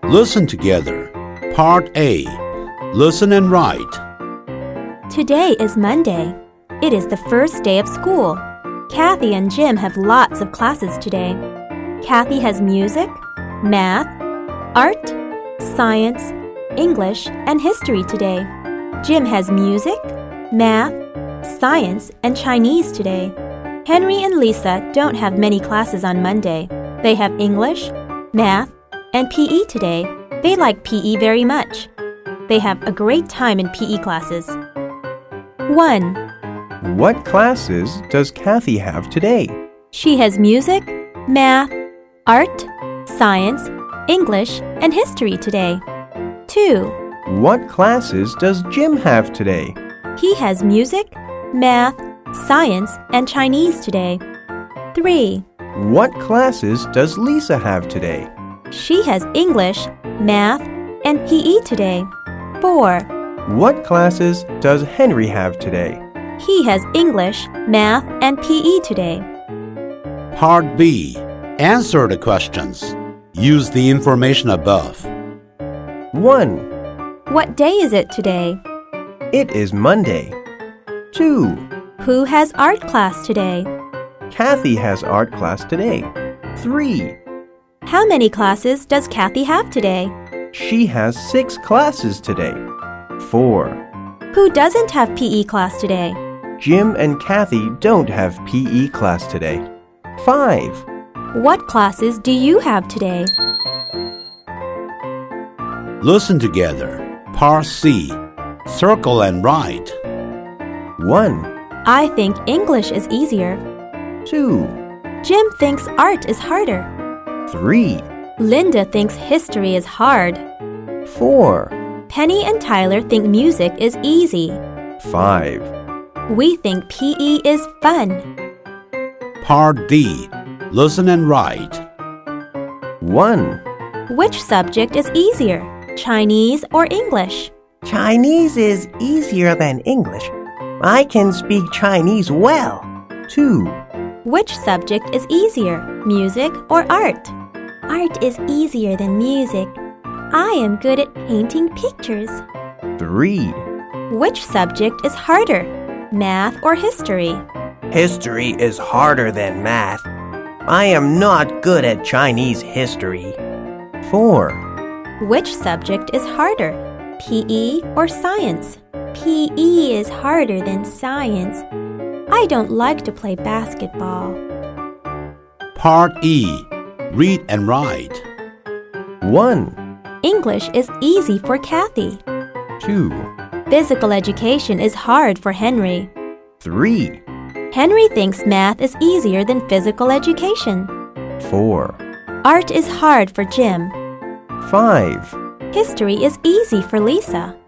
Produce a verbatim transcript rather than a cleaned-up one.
Listen together. Part A. Listen and write. Today is Monday. It is the first day of school. Kathy and Jim have lots of classes today. Kathy has music, math, art, science, English, and history today. Jim has music, math, science, and Chinese today. Henry and Lisa don't have many classes on Monday. They have English, math, and P E today. They like P E very much. They have a great time in P E classes. one. What classes does Kathy have today? She has music, math, art, science, English, and history today. two. What classes does Jim have today? He has music, math, science, and Chinese today. three. What classes does Lisa have today? She has English, math, and P E today. four. What classes does Henry have today? He has English, math, and P E today. Part B. Answer the questions. Use the information above. one. What day is it today? It is Monday. two. Who has art class today? Kathy has art class today. three. How many classes does Kathy have today? She has six classes today. four. Who doesn't have P E class today? Jim and Kathy don't have P E class today. five. What classes do you have today? Listen together. Part C. Circle and write. one. I think English is easier. two. Jim thinks art is harder. three. Linda thinks history is hard. four. Penny and Tyler think music is easy. five. We think P E is fun. Part D. Listen and write. one. Which subject is easier, Chinese or English? Chinese is easier than English. I can speak Chinese well. two. Which subject is easier, music or art? Art is easier than music. I am good at painting pictures. three. Which subject is harder, math or history? History is harder than math. I am not good at Chinese history. four. Which subject is harder, P E or science? P E is harder than science. I don't like to play basketball. Part E. Read and write. one. English is easy for Kathy. two. Physical education is hard for Henry. three. Henry thinks math is easier than physical education. four. Art is hard for Jim. five. History is easy for Lisa.